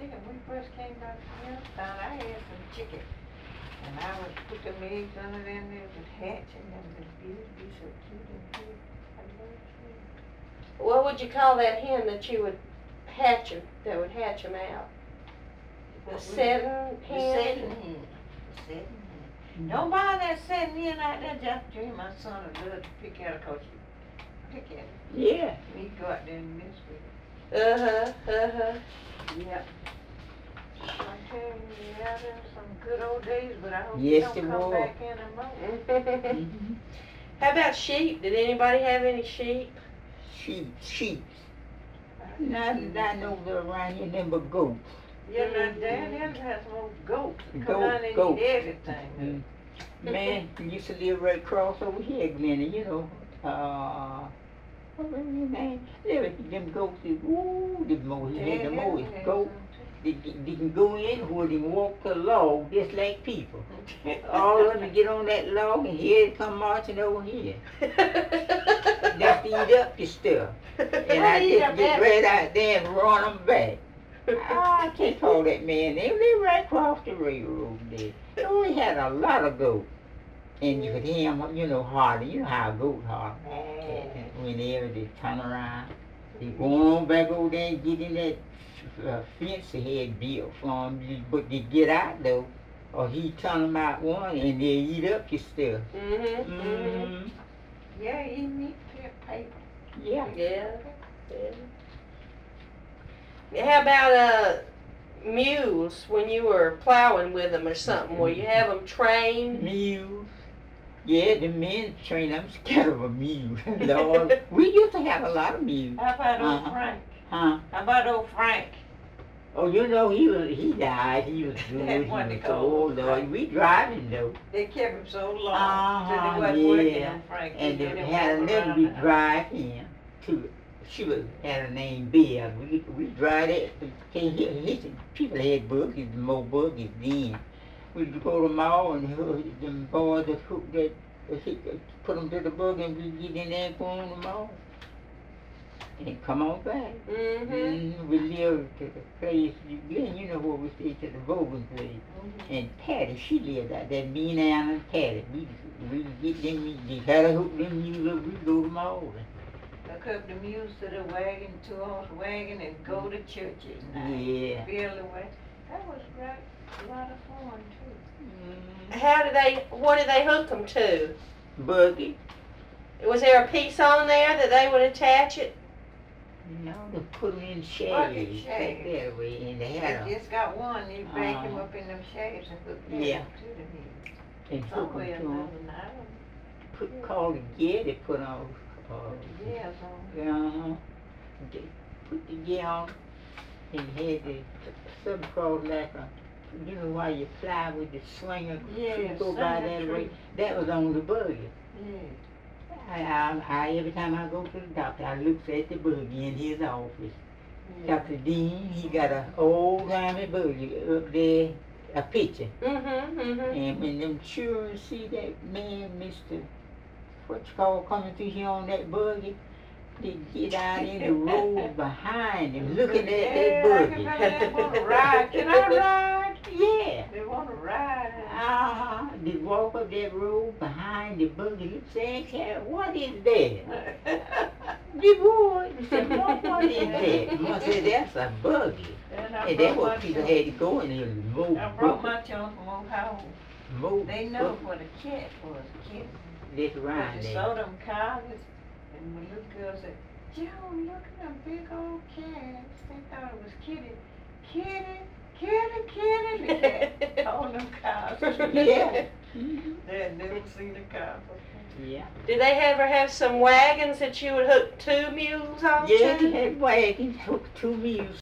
chicken. When we first came back from Youngstown, I had some chicken. And I would put them eggs under there and they would hatch and them would be so cute and cute. I love chicken. What would you call that hen that you would hatch them, that would hatch them out? The setting hen? The setting hen. The setting hen. Don't buy that setting hen out there just dream my son would love to pick at it 'cause you pick at it. Yeah. And he'd go out there and mess with it. Yeah. I'm telling you, yeah, there were some good old days, but I hope Yes, you it don't come was. back anymore. How about sheep? Did anybody have any sheep? Sheep. Not over around here, nothing but goats. Yeah, now Dad has some old goats. Come Goat, down and goat. eat everything. Man, we used to live right across over here, Glenna, you know. What was his name? Them goats, ooh, the most goats. They can go in where they can walk the log just like people. All of them get on that log and here they come marching over here. Just to eat up the stuff. And I just get right out there and run them back. I can't call that man. They live right across the railroad there. So we had a lot of goats. And you could hear them, you know, holler. You know how a goat holler. Whenever they turn around. They go on back over there and get in that fence they had built for them. But they get out though. Or he turn them out one and they eat up your stuff. Yeah, eat meat, paper. Yeah. How about mules when you were plowing with them or something? Will you have them trained? Mules. Yeah, the men train them scared of a mule. Lord, we used to have a lot of mules. How about old Frank? Huh? How about old Frank? Oh, you know, he died. He was good. He was so old, Lord. We driving though. They kept him so long till they wasn't working on Frank. And they had another we drive him to. She had a name Bill. We drive it. People had buggies, more buggies then. We'd go to the mall and them boys that put them to the buggy and we'd get in there and go on the mall. And come on back. We lived to the place, you know where we stayed, to the Vogan place. And Patty, she lived out there, me and Anna and Patty. We get them, they had to hook them mules up, we'd go to the mall. Hook up the mules to the wagon, 2-horse wagon, and go to church at night. Yeah. Feel the way. That was great. A lot of fun too. What did they hook them to? Buggy. Was there a piece on there that they would attach it? No, they put them in shades. Bucket That way, and they had They just got one, you back him up in them shades and hook them to the mule. and hook Somewhere them to another them. night. Call the gear they put on. Yeah, so. They put the gear on and had the something called like a, you know, why you fly with the slinger, Yeah, go by that way. That was on the buggy. Yeah. I every time I go to the doctor, I look at the buggy in his office. Dr. Dean, he got an old timey buggy up there, a picture. And when them children see that man, Mr. What you call coming through here on that buggy, they get out in the road behind him, looking at that buggy. They want to ride. Can I ride? Yeah. They want to ride. They walk up that road behind the buggy. Look, say, what is that? The boy said, what is that? Mom said, that's a buggy. And that's what people had to go in here to move. I brought my children from Ohio. They know what a cat was. Kitten. This ride They there. saw them collars, and the little girl said, Joe, look at them big old cats. They thought it was Kitty. Kitty, Kitty, Kitty. They kept calling them cows. Yeah. They had never seen a cow before. Yeah. Did they ever have some wagons that you would hook 2 mules on Yeah, to? they had wagons, hooked 2 mules